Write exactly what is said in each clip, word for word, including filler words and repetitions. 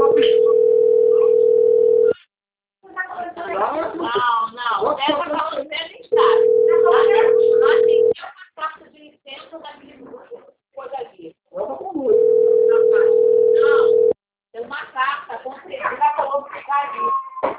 Não, não. Essa para você nem sabe. Nós temos uma carta de licença daquele coisa ali. Não, tem uma carta com certeza ali.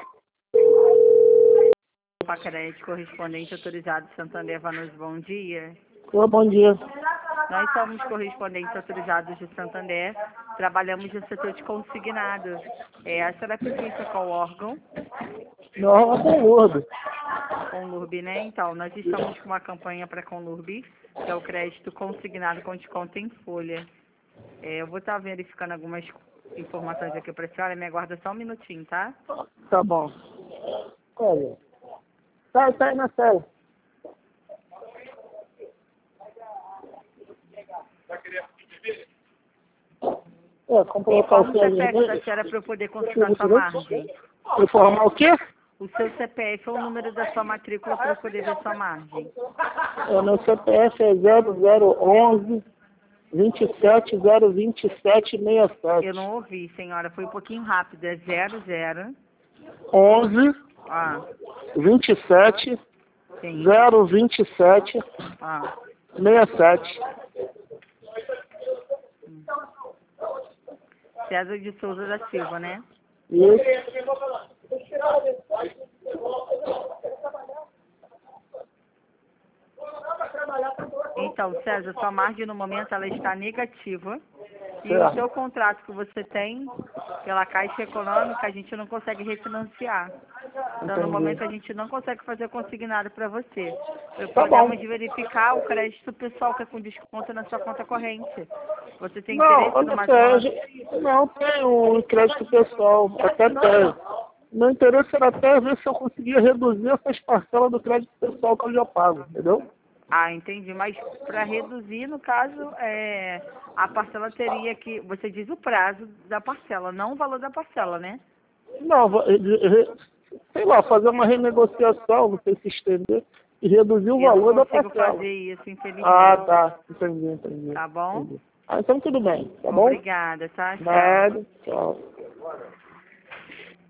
Pacrédito, correspondente autorizado Santander Vanos, bom dia. Ô, bom dia. Nós somos correspondentes autorizados de Santander, trabalhamos no setor de consignado. É, a senhora pertence a qual órgão? Não, é com gordo. Conlurb, né? Então, nós estamos com uma campanha para Conlurb, que é o crédito consignado com desconto em folha. É, eu vou estar verificando algumas informações aqui para a senhora, me aguarda só um minutinho, tá? Tá bom. Olha. Sai, sai na tela. É, comprou Informa o o C P F da senhora para eu poder consultar sua margem. Informar o quê? O seu C P F é o número da sua matrícula para eu poder ver sua margem. O meu C P F é zero zero onze, vinte e sete, zero vinte e sete, sessenta e sete. Eu não ouvi, senhora, foi um pouquinho rápido. É zero zero onze, Ah, vinte e sete, sim. zero vinte e sete, Ah. sessenta e sete. César de Souza da Silva, né? Isso. Então, César, sua margem no momento ela está negativa. E Certo. o seu contrato que você tem pela Caixa Econômica, a gente não consegue refinanciar. Então, no Entendi. momento, a gente não consegue fazer consignado para você. Tá bom. Podemos verificar o crédito pessoal que é com desconto na sua conta corrente. Você tem Não, interesse olha numa... só, gente, não tem um crédito pessoal, até tem. Meu interesse era até ver se eu conseguia reduzir essas parcelas do crédito pessoal que eu já pago, entendeu? Ah, entendi. Mas para reduzir, no caso, é, a parcela teria que... Você diz o prazo da parcela, não o valor da parcela, né? Não, vou- re- re- sei lá, fazer uma renegociação, não sei se estender, e reduzir o Eu valor não da consigo parcela. fazer isso, infelizmente. Ah, tá. Entendi, entendi. Tá bom? Entendi. Ah, então tudo bem, tá bom? Obrigada, tá? Tchau. Nada, tchau.